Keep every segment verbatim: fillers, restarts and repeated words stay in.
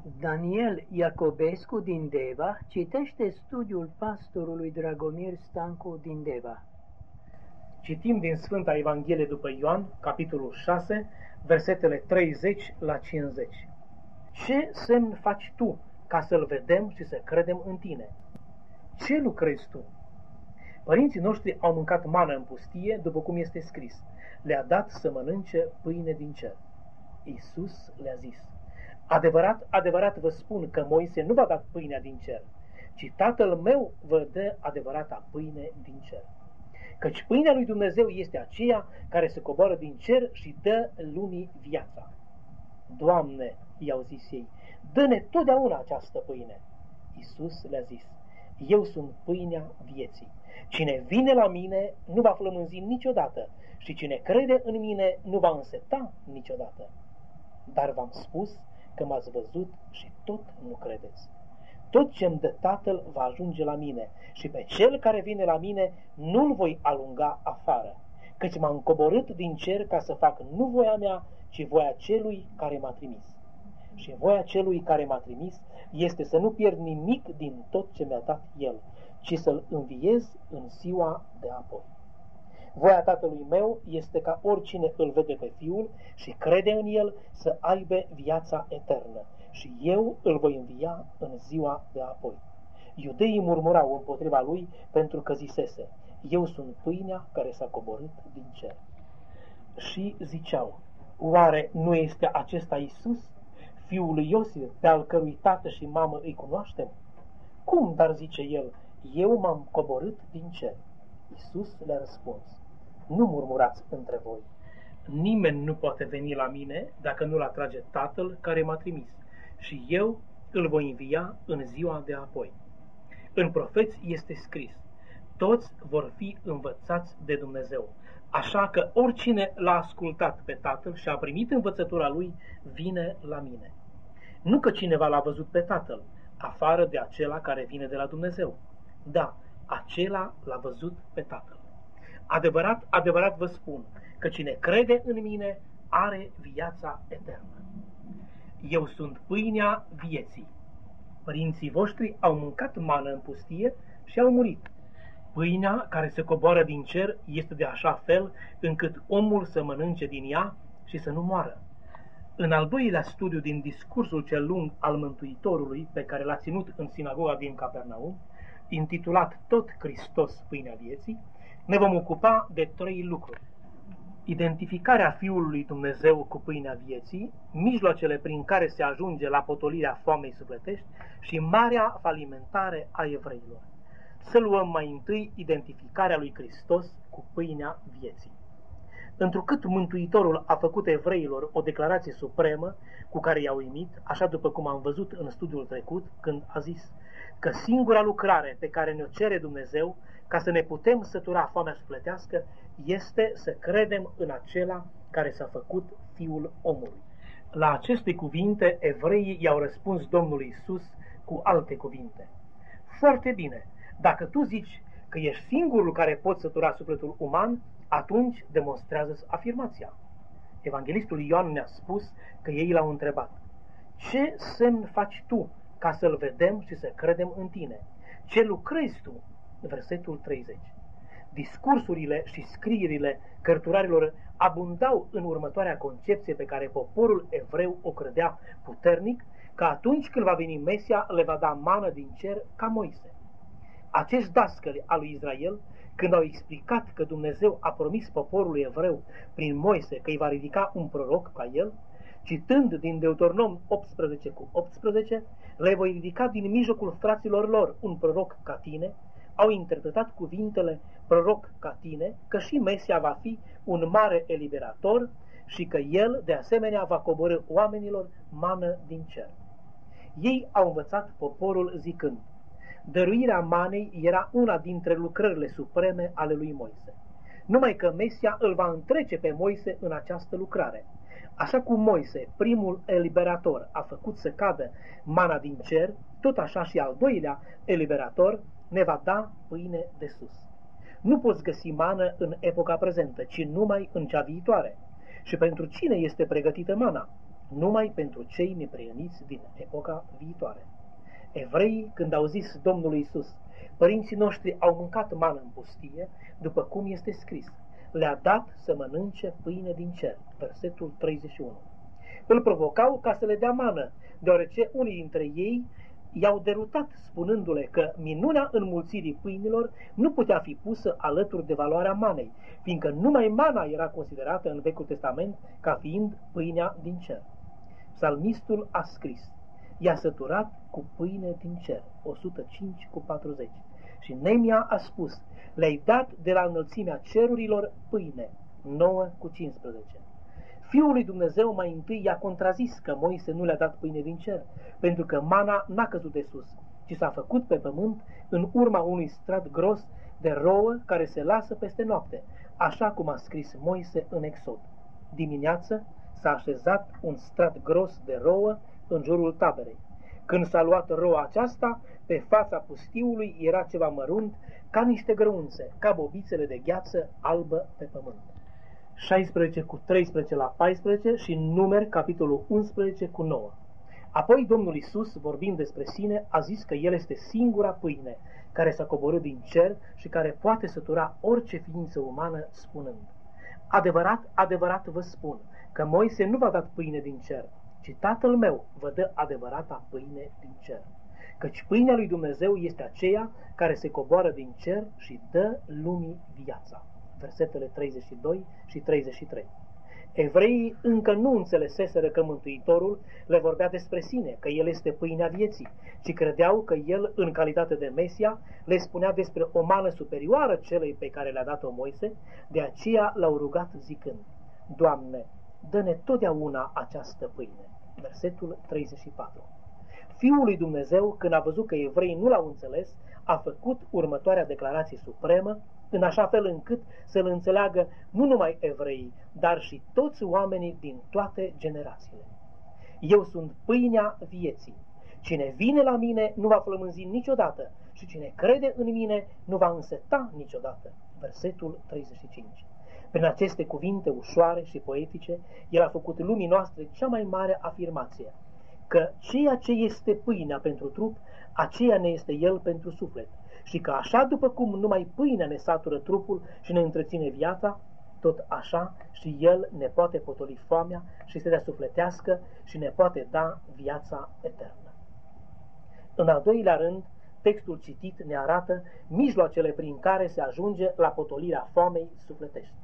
Daniel Iacobescu din Deva citește studiul pastorului Dragomir Stancu din Deva. Citim din Sfânta Evanghelie după Ioan, capitolul șase, versetele treizeci la cincizeci. Ce semn faci tu ca să-L vedem și să credem în tine? Ce lucrezi tu? Părinții noștri au mâncat mană în pustie, după cum este scris. Le-a dat să mănânce pâine din cer. Iisus le-a zis: adevărat, adevărat vă spun că Moise nu v-a dat pâinea din cer, ci Tatăl meu vă dă adevărata pâine din cer. Căci pâinea lui Dumnezeu este aceea care se coboară din cer și dă lumii viața. Doamne, i-au zis ei, dă-ne totdeauna această pâine. Iisus le-a zis: eu sunt pâinea vieții. Cine vine la mine nu va flămânzi niciodată și cine crede în mine nu va înseta niciodată. Dar v-am spus că m-ați văzut și tot nu credeți. Tot ce-mi dă Tatăl va ajunge la mine și pe cel care vine la mine nu-l voi alunga afară, căci m-am coborât din cer ca să fac nu voia mea, ci voia celui care m-a trimis. Și voia celui care m-a trimis este să nu pierd nimic din tot ce mi-a dat El, ci să-l înviez în ziua de apoi. Voia Tatălui meu este ca oricine îl vede pe Fiul și crede în El să aibă viața eternă, și eu îl voi învia în ziua de apoi. Iudeii murmurau împotriva lui pentru că zisese: eu sunt pâinea care s-a coborât din cer. Și ziceau: oare nu este acesta Iisus, fiul lui Iosif, pe al cărui tată și mamă îi cunoaștem? Cum, dar, zice el, eu m-am coborât din cer? Iisus le-a răspuns: nu murmurați între voi. Nimeni nu poate veni la mine dacă nu-l atrage Tatăl care m-a trimis, și eu îl voi învia în ziua de apoi. În profeți este scris: toți vor fi învățați de Dumnezeu, așa că oricine l-a ascultat pe Tatăl și a primit învățătura lui, vine la mine. Nu că cineva l-a văzut pe Tatăl, afară de acela care vine de la Dumnezeu. Da, acela l-a văzut pe Tatăl. Adevărat, adevărat vă spun că cine crede în mine are viața eternă. Eu sunt pâinea vieții. Părinții voștri au mâncat mană în pustie și au murit. Pâinea care se coboară din cer este de așa fel încât omul să mănânce din ea și să nu moară. În al doilea studiu din discursul cel lung al Mântuitorului, pe care l-a ținut în sinagoga din Capernaum, intitulat tot Hristos, pâinea vieții, ne vom ocupa de trei lucruri: identificarea Fiului lui Dumnezeu cu pâinea vieții, mijloacele prin care se ajunge la potolirea foamei sufletești și marea falimentare a evreilor. Să luăm mai întâi identificarea lui Hristos cu pâinea vieții. Întrucât Mântuitorul a făcut evreilor o declarație supremă cu care i-a uimit, așa după cum am văzut în studiul trecut, când a zis că singura lucrare pe care ne-o cere Dumnezeu ca să ne putem sătura foamea sufletească este să credem în acela care s-a făcut Fiul omului. La aceste cuvinte, evreii i-au răspuns Domnului Iisus cu alte cuvinte: foarte bine, dacă tu zici că ești singurul care poți sătura sufletul uman, atunci demonstrează afirmația. Evanghelistul Ioan ne-a spus că ei l-au întrebat: ce semn faci tu ca să-L vedem și să credem în tine? Ce lucrezi tu? Versetul treizeci. Discursurile și scrierile cărturarilor abundau în următoarea concepție pe care poporul evreu o credea puternic, că atunci când va veni Mesia le va da mană din cer ca Moise. Acești dascăli al lui Israel, când au explicat că Dumnezeu a promis poporului evreu prin Moise că îi va ridica un proroc ca el, citând din Deuteronom optsprezece cu optsprezece, le voi ridica din mijlocul fraților lor un proroc ca tine, au interpretat cuvintele proroc ca tine, că și Mesia va fi un mare eliberator și că el, de asemenea, va coborî oamenilor mană din cer. Ei au învățat poporul zicând: dăruirea manei era una dintre lucrările supreme ale lui Moise. Numai că Mesia îl va întrece pe Moise în această lucrare. Așa cum Moise, primul eliberator, a făcut să cadă mana din cer, tot așa și al doilea eliberator ne va da pâine de sus. Nu poți găsi mană în epoca prezentă, ci numai în cea viitoare. Și pentru cine este pregătită mana? numai pentru cei neprihăniți din epoca viitoare. Evreii, când au zis Domnului Iisus, părinții noștri au mâncat mană în pustie, după cum este scris, le-a dat să mănânce pâine din cer, versetul treizeci și unu. Îl provocau ca să le dea mană, deoarece unii dintre ei i-au derutat, spunându-le că minunea înmulțirii pâinilor nu putea fi pusă alături de valoarea manei, fiindcă numai mana era considerată în Vechiul Testament ca fiind pâinea din cer. Psalmistul a scris, i-a săturat cu pâine din cer, o sută cinci cu patruzeci. Și Neemia a spus, le-ai dat de la înălțimea cerurilor pâine, nouă cu cincisprezece. Fiul lui Dumnezeu mai întâi i-a contrazis că Moise nu le-a dat pâine din cer, pentru că mana n-a căzut de sus, ci s-a făcut pe pământ în urma unui strat gros de rouă care se lasă peste noapte, așa cum a scris Moise în Exod. Dimineață s-a așezat un strat gros de rouă în jurul taberei. Când s-a luat roa aceasta, pe fața pustiului era ceva mărunt, ca niște grăunțe, ca bobițele de gheață albă pe pământ. șaisprezece cu treisprezece la paisprezece și Numeri, capitolul unsprezece cu nouă. Apoi Domnul Iisus, vorbind despre sine, a zis că El este singura pâine care s-a coborât din cer și care poate sătura orice ființă umană, spunând, adevărat, adevărat vă spun că Moise nu v-a dat pâine din cer, ci Tatăl meu vă dă adevărata pâine din cer. Căci pâinea lui Dumnezeu este aceea care se coboară din cer și dă lumii viața. Versetele treizeci și doi și treizeci și trei. Evreii încă nu înțeleseseră că Mântuitorul le vorbea despre sine, că El este pâinea vieții, ci credeau că El, în calitate de Mesia, le spunea despre o mană superioară celei pe care le-a dat-o Moise, de aceea l-au rugat zicând, Doamne, dă-ne totdeauna această pâine. Versetul treizeci și patru. Fiul lui Dumnezeu, când a văzut că evreii nu l-au înțeles, a făcut următoarea declarație supremă, în așa fel încât să-l înțeleagă nu numai evreii, dar și toți oamenii din toate generațiile. Eu sunt pâinea vieții. Cine vine la mine nu va flămânzi niciodată și cine crede în mine nu va înseta niciodată. Versetul treizeci și cinci. Prin aceste cuvinte ușoare și poetice, el a făcut lumii noastre cea mai mare afirmație, că ceea ce este pâinea pentru trup, aceea ne este el pentru suflet, și că așa după cum numai pâinea ne satură trupul și ne întreține viața, tot așa și el ne poate potoli foamea și starea sufletească și ne poate da viața eternă. În al doilea rând, textul citit ne arată mijloacele prin care se ajunge la potolirea foamei sufletești.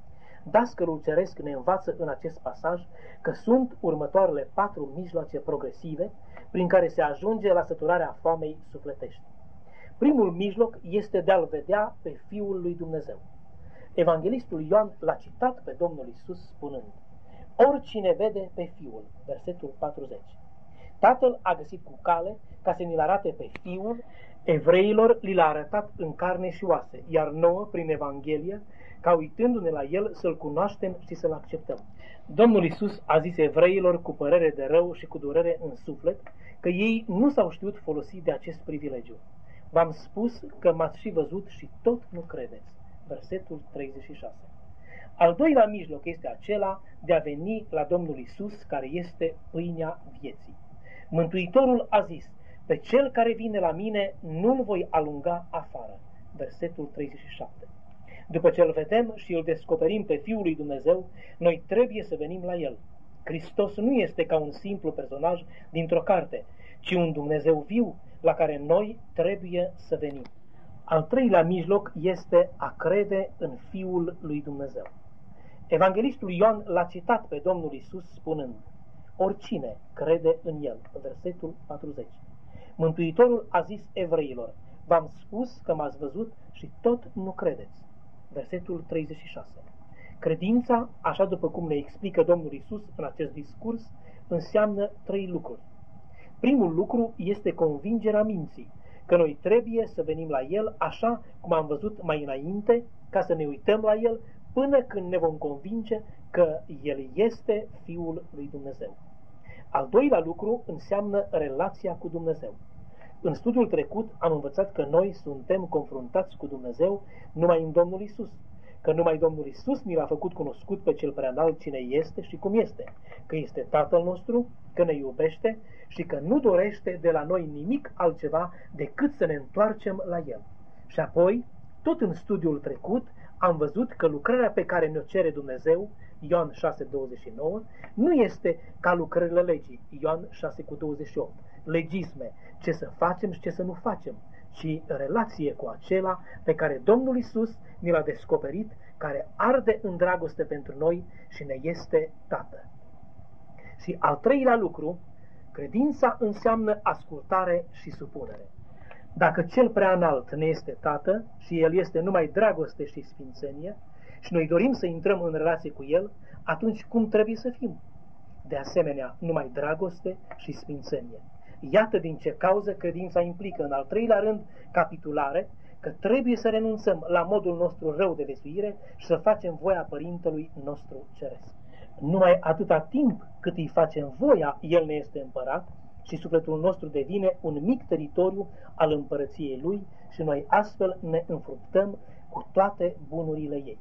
Dascălul ceresc ne învață în acest pasaj că sunt următoarele patru mijloace progresive prin care se ajunge la săturarea foamei sufletești. Primul mijloc este de a-L vedea pe Fiul lui Dumnezeu. Evanghelistul Ioan l-a citat pe Domnul Iisus spunând, oricine vede pe Fiul, versetul patruzeci. Tatăl a găsit cu cale ca să ni-l arate pe Fiul, evreilor li l-a arătat în carne și oase, iar nouă, prin Evanghelie, ca uitându-ne la El să-L cunoaștem și să-L acceptăm. Domnul Iisus a zis evreilor cu părere de rău și cu durere în suflet că ei nu s-au știut folosi de acest privilegiu. V-am spus că m-ați și văzut și tot nu credeți. Versetul treizeci și șase. Al doilea mijloc este acela de a veni la Domnul Iisus, care este pâinea vieții. Mântuitorul a zis, pe cel care vine la mine nu-l voi alunga afară. Versetul treizeci și șapte. După ce îl vedem și îl descoperim pe Fiul lui Dumnezeu, noi trebuie să venim la El. Hristos nu este ca un simplu personaj dintr-o carte, ci un Dumnezeu viu la care noi trebuie să venim. Al treilea mijloc este a crede în Fiul lui Dumnezeu. Evanghelistul Ioan l-a citat pe Domnul Iisus spunând, oricine crede în El, versetul patruzeci. Mântuitorul a zis evreilor, v-am spus că m-ați văzut și tot nu credeți. Versetul treizeci și șase. Credința, așa după cum ne explică Domnul Iisus în acest discurs, înseamnă trei lucruri. Primul lucru este convingerea minții, că noi trebuie să venim la El așa cum am văzut mai înainte, ca să ne uităm la El până când ne vom convinge că El este Fiul lui Dumnezeu. Al doilea lucru înseamnă relația cu Dumnezeu. În studiul trecut am învățat că noi suntem confruntați cu Dumnezeu numai în Domnul Iisus că numai Domnul Iisus ni l-a făcut cunoscut pe cel preanalt cine este și cum este, că este Tatăl nostru, că ne iubește și că nu dorește de la noi nimic altceva decât să ne întoarcem la El. Și apoi, tot în studiul trecut, am văzut că lucrarea pe care ne-o cere Dumnezeu, Ioan șase douăzeci și nouă, nu este ca lucrările legii, Ioan șase douăzeci și opt, legisme, ce să facem și ce să nu facem, ci relație cu acela pe care Domnul Iisus ni l-a descoperit, care arde în dragoste pentru noi și ne este Tată. Și al treilea lucru, credința înseamnă ascultare și supunere. Dacă cel prea înalt ne este Tată și El este numai dragoste și sfințenie și noi dorim să intrăm în relație cu El, atunci cum trebuie să fim? De asemenea, numai dragoste și sfințenie. Iată din ce cauză credința implică, în al treilea rând, capitulare, că trebuie să renunțăm la modul nostru rău de viețuire și să facem voia Părintelui nostru Ceresc. Numai atâta timp cât îi facem voia, El ne este împărat și sufletul nostru devine un mic teritoriu al împărăției Lui și noi astfel ne înfructăm cu toate bunurile ei.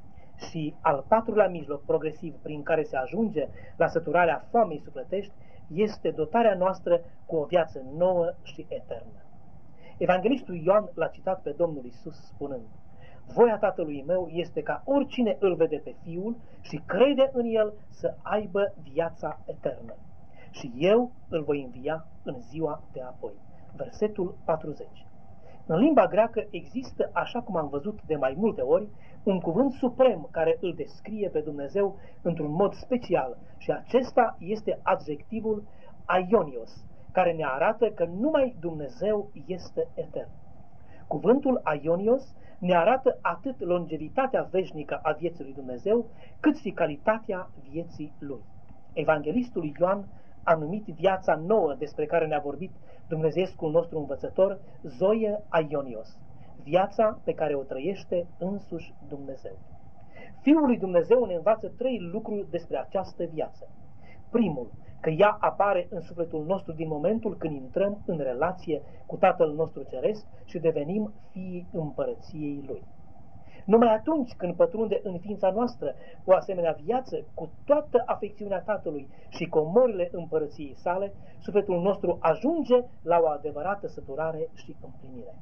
Și al patrulea mijloc progresiv prin care se ajunge la săturarea foamei sufletești este dotarea noastră cu o viață nouă și eternă. Evanghelistul Ioan l-a citat pe Domnul Iisus spunând: voia Tatălui meu este ca oricine îl vede pe Fiul și crede în El să aibă viața eternă. Și eu îl voi învia în ziua de apoi. Versetul patruzeci. În limba greacă există, așa cum am văzut de mai multe ori, un cuvânt suprem care îl descrie pe Dumnezeu într-un mod special și acesta este adjectivul aionios, care ne arată că numai Dumnezeu este etern. Cuvântul aionios ne arată atât longevitatea veșnică a vieții lui Dumnezeu, cât și calitatea vieții Lui. Evanghelistul Ioan a numit viața nouă despre care ne-a vorbit dumnezeescul nostru învățător zoie aionios, viața pe care o trăiește însuși Dumnezeu. Fiul lui Dumnezeu ne învață trei lucruri despre această viață. Primul, că ea apare în sufletul nostru din momentul când intrăm în relație cu Tatăl nostru Ceresc și devenim fiii împărăției Lui. Numai atunci când pătrunde în ființa noastră o asemenea viață, cu toată afecțiunea Tatălui și comorile împărăției sale, sufletul nostru ajunge la o adevărată săturare și împlinire.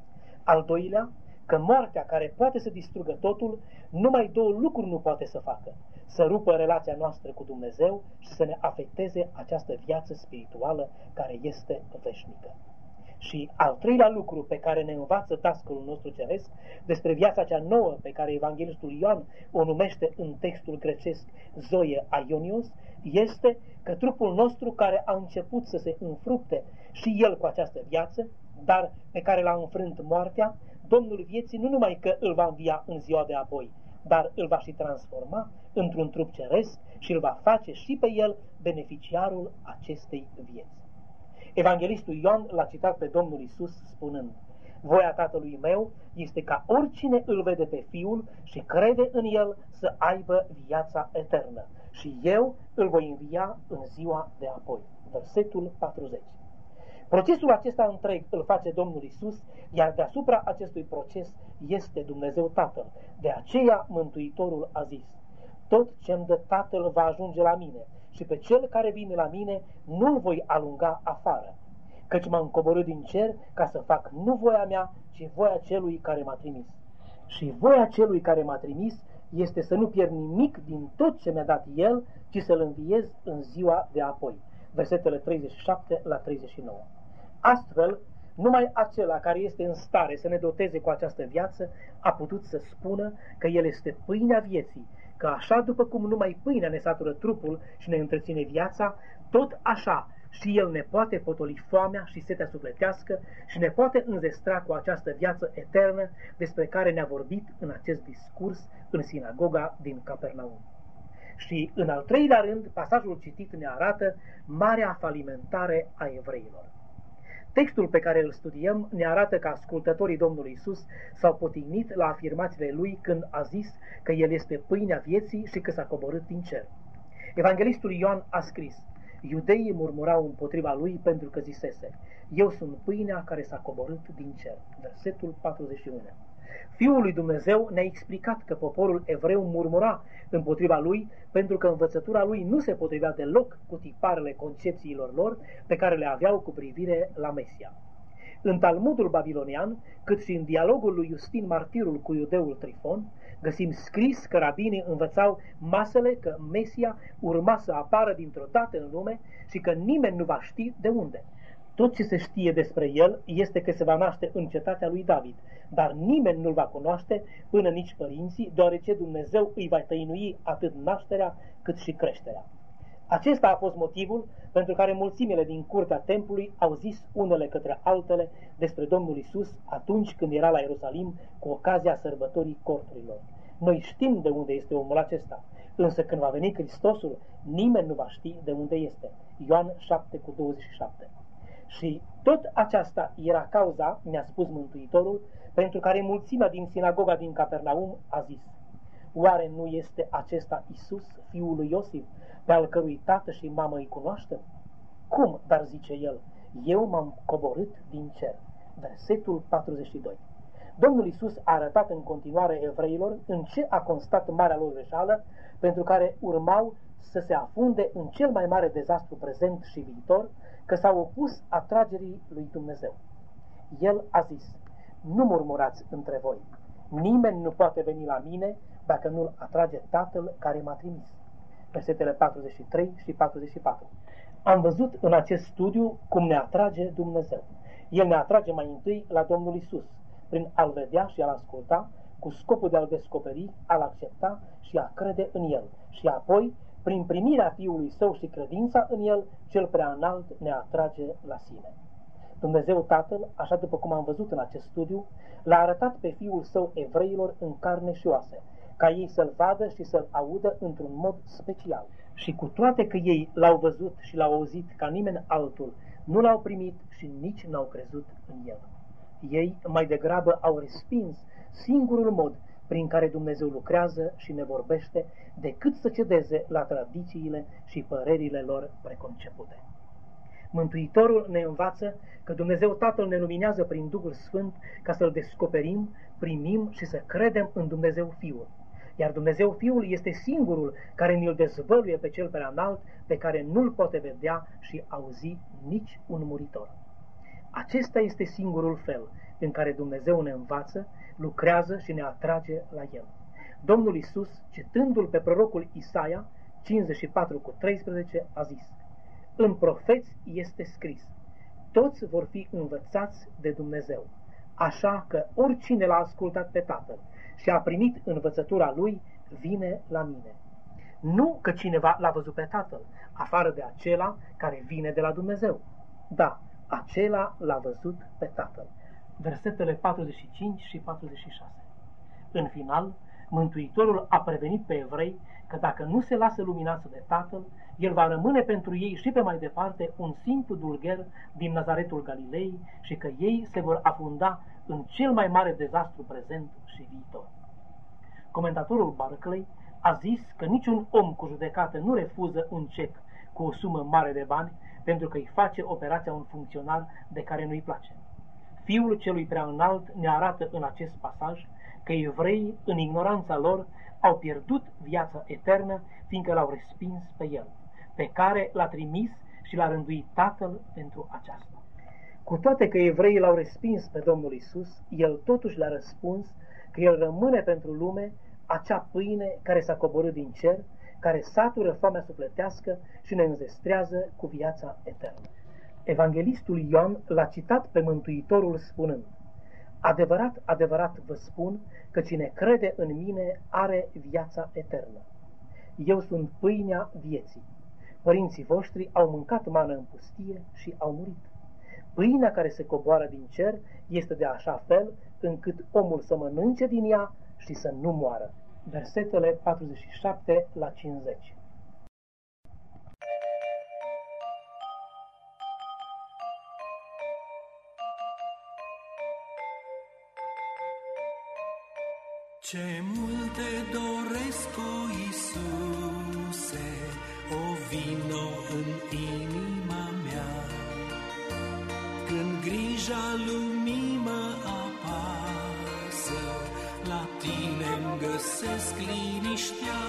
Al doilea, că moartea care poate să distrugă totul, numai două lucruri nu poate să facă: să rupă relația noastră cu Dumnezeu și să ne afecteze această viață spirituală care este veșnică. Și al treilea lucru pe care ne învață Dascălul nostru Ceresc despre viața cea nouă pe care Evanghelistul Ioan o numește în textul grecesc zoie aionios, este că trupul nostru care a început să se înfructe și el cu această viață, dar pe care l-a înfrânt moartea, Domnul vieții nu numai că îl va învia în ziua de apoi, dar îl va și transforma într-un trup ceresc și îl va face și pe el beneficiarul acestei vieți. Evanghelistul Ioan l-a citat pe Domnul Iisus spunând: voia Tatălui meu este ca oricine îl vede pe Fiul și crede în El să aibă viața eternă și eu îl voi învia în ziua de apoi. Versetul patruzeci. Procesul acesta întreg îl face Domnul Iisus, iar deasupra acestui proces este Dumnezeu Tatăl. De aceea Mântuitorul a zis: tot ce-mi dă Tatăl va ajunge la mine și pe cel care vine la mine nu-l voi alunga afară, căci m-am coborât din cer ca să fac nu voia mea, ci voia celui care m-a trimis. Și voia celui care m-a trimis este să nu pierd nimic din tot ce mi-a dat El, ci să-l înviez în ziua de apoi. Versetele treizeci și șapte la treizeci și nouă. Astfel, numai acela care este în stare să ne doteze cu această viață a putut să spună că El este pâinea vieții, că așa după cum numai pâinea ne satură trupul și ne întreține viața, tot așa și El ne poate potoli foamea și setea sufletească și ne poate înzestra cu această viață eternă despre care ne-a vorbit în acest discurs în sinagoga din Capernaum. Și în al treilea rând, pasajul citit ne arată marea falimentare a evreilor. Textul pe care îl studiem ne arată că ascultătorii Domnului Iisus s-au potignit la afirmațiile Lui când a zis că El este pâinea vieții și că s-a coborât din cer. Evanghelistul Ioan a scris: iudeii murmurau împotriva Lui pentru că zisese: eu sunt pâinea care s-a coborât din cer. Versetul patruzeci și unu. Fiul lui Dumnezeu ne-a explicat că poporul evreu murmura împotriva lui pentru că învățătura lui nu se potrivea deloc cu tiparele concepțiilor lor pe care le aveau cu privire la Mesia. În Talmudul babilonian, cât și în dialogul lui Iustin Martirul cu iudeul Trifon, găsim scris că rabinii învățau masele că Mesia urma să apară dintr-o dată în lume și că nimeni nu va ști de unde. Tot ce se știe despre el este că se va naște în cetatea lui David, dar nimeni nu-l va cunoaște până nici părinții, deoarece Dumnezeu îi va tăinui atât nașterea cât și creșterea. Acesta a fost motivul pentru care mulțimile din curtea templului au zis unele către altele despre Domnul Isus atunci când era la Ierusalim cu ocazia sărbătorii corturilor. Noi știm de unde este omul acesta, însă când va veni Hristosul, nimeni nu va ști de unde este. Ioan șapte cu douăzeci și șapte. Și tot aceasta era cauza, mi-a spus Mântuitorul, pentru care mulțimea din sinagoga din Capernaum a zis: oare nu este acesta Isus, fiul lui Iosif, pe al cărui tată și mamă îi cunoaștem? Cum, dar zice el, eu m-am coborât din cer. Versetul patruzeci și doi. Domnul Isus a arătat în continuare evreilor în ce a constat marea lor greșeală, pentru care urmau să se afunde în cel mai mare dezastru prezent și viitor, că s-au opus atragerii lui Dumnezeu. El a zis: nu murmurați între voi, nimeni nu poate veni la mine dacă nu-l atrage Tatăl care m-a trimis. Versetele patruzeci și trei și patruzeci și patru. Am văzut în acest studiu cum ne atrage Dumnezeu. El ne atrage mai întâi la Domnul Isus, prin a-L vedea și a-L asculta, cu scopul de a-L descoperi, a-L accepta și a crede în El, și apoi, prin primirea Fiului Său și credința în El, cel prea înalt ne atrage la sine. Dumnezeu Tatăl, așa după cum am văzut în acest studiu, l-a arătat pe Fiul Său evreilor în carne și oase, ca ei să-L vadă și să-L audă într-un mod special. Și cu toate că ei L-au văzut și L-au auzit ca nimeni altul, nu L-au primit și nici n-au crezut în El. Ei mai degrabă au respins singurul mod prin care Dumnezeu lucrează și ne vorbește, decât să cedeze la tradițiile și părerile lor preconcepute. Mântuitorul ne învață că Dumnezeu Tatăl ne luminează prin Duhul Sfânt ca să-L descoperim, primim și să credem în Dumnezeu Fiul. Iar Dumnezeu Fiul este singurul care ne-L dezvăluie pe Cel prea înalt, pe care nu-L poate vedea și auzi nici un muritor. Acesta este singurul fel în care Dumnezeu ne învață, lucrează și ne atrage la El. Domnul Isus, citându-L pe prorocul Isaia cincizeci și patru cu treisprezece, a zis: în profeți este scris: toți vor fi învățați de Dumnezeu, așa că oricine l-a ascultat pe Tatăl și a primit învățătura Lui, vine la mine. Nu că cineva l-a văzut pe Tatăl, afară de acela care vine de la Dumnezeu. Da, acela l-a văzut pe Tatăl. Versetele patruzeci și cinci și patruzeci și șase. În final, Mântuitorul a prevenit pe evrei că dacă nu se lasă luminați de Tatăl, El va rămâne pentru ei și pe mai departe un simplu dulgher din Nazaretul Galilei și că ei se vor afunda în cel mai mare dezastru prezent și viitor. Comentatorul Barclay a zis că niciun om cu judecată nu refuză un cec cu o sumă mare de bani pentru că îi face operația un funcționar de care nu-i place. Fiul celui prea înalt ne arată în acest pasaj că evreii, în ignoranța lor, au pierdut viața eternă, fiindcă l-au respins pe El, pe care l-a trimis și l-a rânduit Tatăl pentru aceasta. Cu toate că evreii l-au respins pe Domnul Isus, El totuși le-a răspuns că El rămâne pentru lume acea pâine care s-a coborât din cer, care satură foamea sufletească și ne înzestrează cu viața eternă. Evanghelistul Ioan l-a citat pe Mântuitorul spunând: adevărat, adevărat vă spun că cine crede în mine are viața eternă. Eu sunt pâinea vieții. Părinții voștri au mâncat mană în pustie și au murit. Pâinea care se coboară din cer este de așa fel încât omul să mănânce din ea și să nu moară. Versetele patruzeci și șapte la cincizeci. Ce multe doresc, o Iisuse, o vino în inima mea, când grija lumii mă apasă. găsesc liniștea.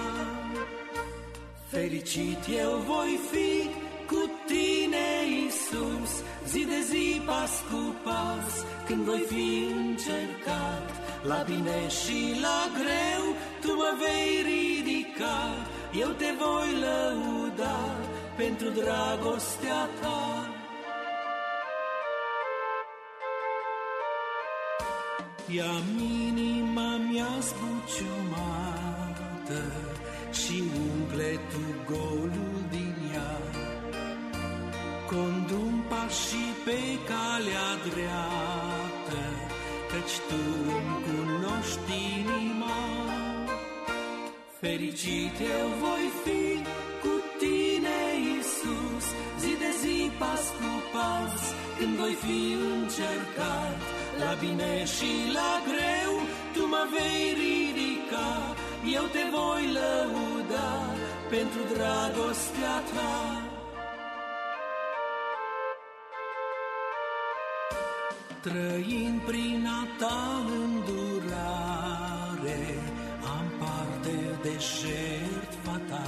Fericit eu voi fi cu tine, Iisus, zi de zi, pas cu pas, când voi fi încercat. La bine și la greu tu mă vei ridica, eu te voi lăuda pentru dragostea ta. Ia-mi inima mea zbuciumată și umple tu golul din ea. Condu-mi pașii pe calea dreaptă, căci tu îmi cunoști inima. Fericit eu voi fi cu tine, Iisus, zi de zi, pas cu pas, când voi fi încercat. La bine și la greu tu mă vei ridica, eu te voi lăuda pentru dragostea ta. Trăind prin a ta îndurare, am parte de jertfa ta.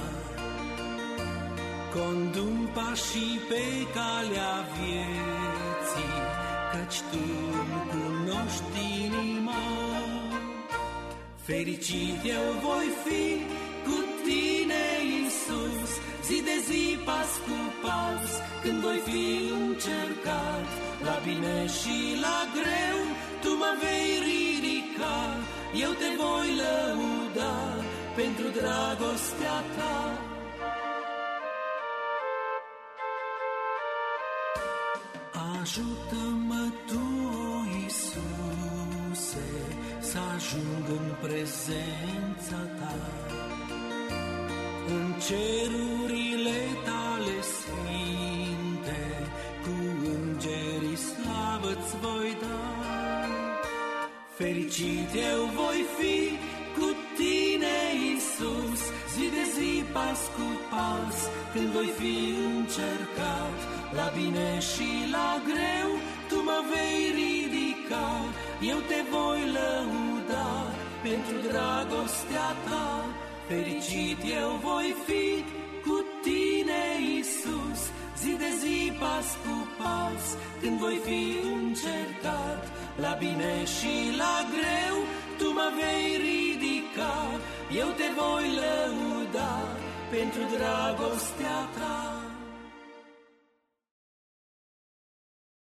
Condu-mi pașii pe calea vieții, căci tu îmi cunoști inima. Fericit eu voi fi cu tine, Iisus, zi de zi, pas cu pas, când voi fi încercat. La bine și la greu tu mă vei ridica, eu te voi lăuda pentru dragostea ta. Ajută-mă tu, o Iisuse, să ajung în prezența ta, în cerurile tale sfinte, cu îngerii slavă-ți voi da. Fericit eu voi fi cu tine, Iisus, zi de zi, pas cu pas, când voi fi încercat. La bine și la greu tu mă vei ridica, eu te voi lăuda pentru dragostea ta. Fericit eu voi fi cu tine, Iisus, zi de zi, pas cu pas, când voi fi încercat. La bine și la greu tu mă vei ridica, eu te voi lăuda pentru dragostea ta.